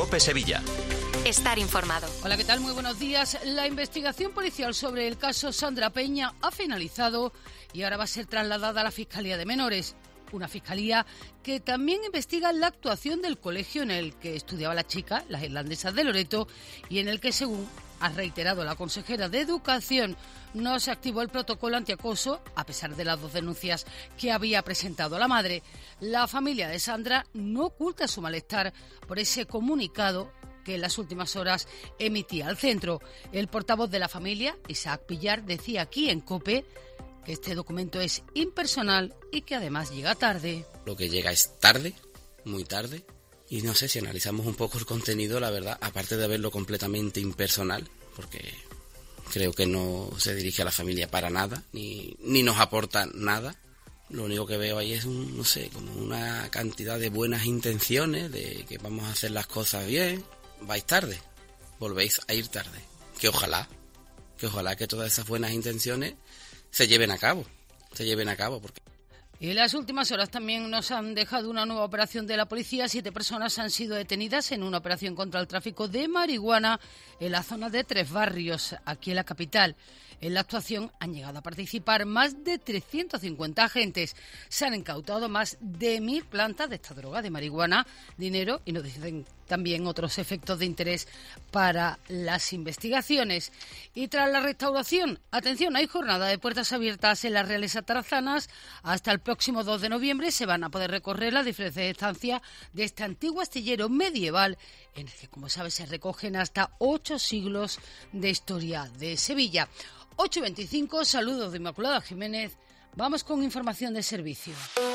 COPE Sevilla. Estar informado. Hola, ¿qué tal? Muy buenos días. La investigación policial sobre el caso Sandra Peña ha finalizado y ahora va a ser trasladada a la Fiscalía de Menores. Una fiscalía que también investiga la actuación del colegio en el que estudiaba la chica, las Irlandesas de Loreto, y en el que, según ha reiterado la consejera de Educación, no se activó el protocolo antiacoso, a pesar de las 2 denuncias que había presentado la madre. La familia de Sandra no oculta su malestar por ese comunicado que en las últimas horas emitía el centro. El portavoz de la familia, Isaac Pillar, decía aquí en COPE que este documento es impersonal y que además llega tarde. Lo que llega es tarde, muy tarde, y no sé si analizamos un poco el contenido, la verdad, aparte de verlo completamente impersonal, porque creo que no se dirige a la familia para nada, ni nos aporta nada. Lo único que veo ahí es como una cantidad de buenas intenciones, de que vamos a hacer las cosas bien. Vais tarde, volvéis a ir tarde. Que ojalá que todas esas buenas intenciones se lleven a cabo, porque... Y en las últimas horas también nos han dejado una nueva operación de la policía. 7 personas han sido detenidas en una operación contra el tráfico de marihuana en la zona de 3 barrios, aquí en la capital. En la actuación han llegado a participar más de 350 agentes. Se han incautado más de 1.000 plantas de esta droga, de marihuana, dinero y nos dicen también otros efectos de interés para las investigaciones. Y tras la restauración, atención, hay jornada de puertas abiertas en las Reales Atarazanas. Hasta el próximo 2 de noviembre se van a poder recorrer las diferentes estancias de este antiguo astillero medieval en el que, como sabes, se recogen hasta 8 siglos de historia de Sevilla. 8:25, saludos de Inmaculada Jiménez. Vamos con información de servicio.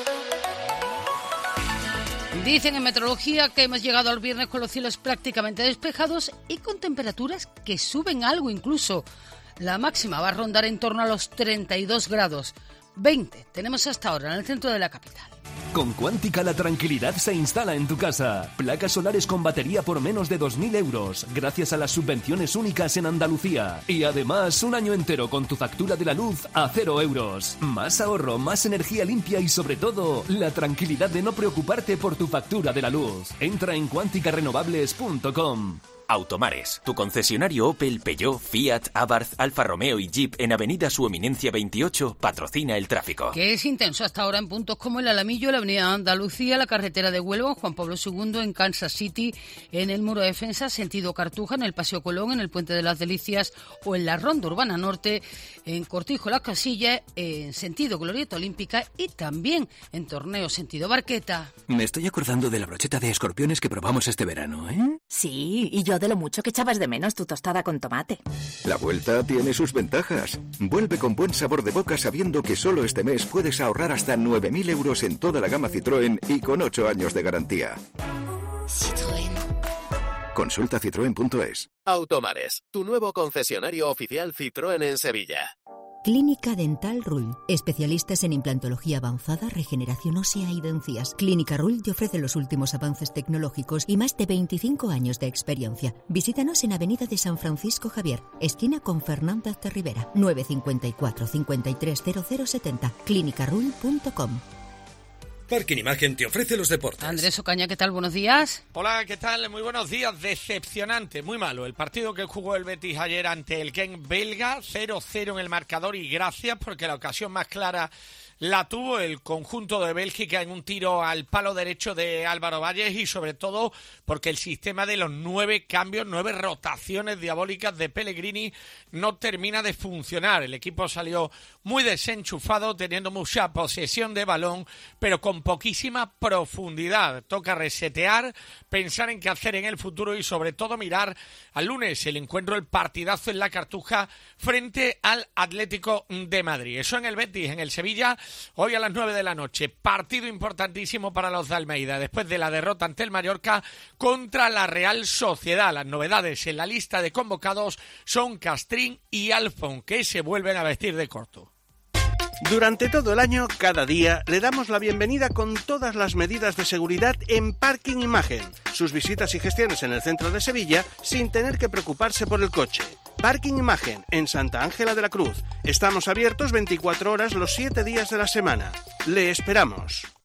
Dicen en meteorología que hemos llegado al viernes con los cielos prácticamente despejados y con temperaturas que suben algo incluso. La máxima va a rondar en torno a los 32 grados. 20 tenemos hasta ahora en el centro de la capital. Con Quántica la tranquilidad se instala en tu casa. Placas solares con batería por menos de 2.000 euros, gracias a las subvenciones únicas en Andalucía. Y además, un año entero con tu factura de la luz a 0 euros. Más ahorro, más energía limpia y, sobre todo, la tranquilidad de no preocuparte por tu factura de la luz. Entra en quanticarenovables.com. Automares, tu concesionario Opel, Peugeot, Fiat, Abarth, Alfa Romeo y Jeep en Avenida Su Eminencia 28 patrocina el tráfico. Que es intenso hasta ahora en puntos como el Alamillo, la Avenida Andalucía, la carretera de Huelva, Juan Pablo II, en Kansas City, en el Muro de Defensa, sentido Cartuja, en el Paseo Colón, en el Puente de las Delicias o en la Ronda Urbana Norte, en Cortijo Las Casillas, en sentido Glorieta Olímpica y también en Torneo sentido Barqueta. Me estoy acordando de la brocheta de escorpiones que probamos este verano, ¿eh? Sí, y yo de lo mucho que echabas de menos tu tostada con tomate. La vuelta tiene sus ventajas. Vuelve con buen sabor de boca sabiendo que solo este mes puedes ahorrar hasta 9.000 euros en toda la gama Citroën y con 8 años de garantía. Citroën. Consulta citroen.es. Automares, tu nuevo concesionario oficial Citroën en Sevilla. Clínica Dental Rull. Especialistas en implantología avanzada, regeneración ósea y de encías. Clínica Rull te ofrece los últimos avances tecnológicos y más de 25 años de experiencia. Visítanos en Avenida de San Francisco Javier, esquina con Fernández de Rivera. 954 530070. clinicarull.com. Parking Imagen te ofrece los deportes. Andrés Ocaña, ¿qué tal? Buenos días. Hola, ¿qué tal? Muy buenos días. Decepcionante, muy malo. El partido que jugó el Betis ayer ante el Genk belga, 0-0 en el marcador y gracias porque la ocasión más clara la tuvo el conjunto de Bélgica en un tiro al palo derecho de Álvaro Valles y sobre todo porque el sistema de los 9 cambios, 9 rotaciones diabólicas de Pellegrini no termina de funcionar. El equipo salió muy desenchufado, teniendo mucha posesión de balón, pero con poquísima profundidad. Toca resetear, pensar en qué hacer en el futuro y sobre todo mirar al lunes el encuentro, el partidazo en la Cartuja frente al Atlético de Madrid. Eso en el Betis, en el Sevilla. Hoy a las 9 de la noche, partido importantísimo para los de Almeida, después de la derrota ante el Mallorca contra la Real Sociedad. Las novedades en la lista de convocados son Castrín y Alfón, que se vuelven a vestir de corto. Durante todo el año, cada día, le damos la bienvenida con todas las medidas de seguridad en Parking Imagen. Sus visitas y gestiones en el centro de Sevilla sin tener que preocuparse por el coche. Parking Imagen, en Santa Ángela de la Cruz. Estamos abiertos 24 horas los 7 días de la semana. Le esperamos.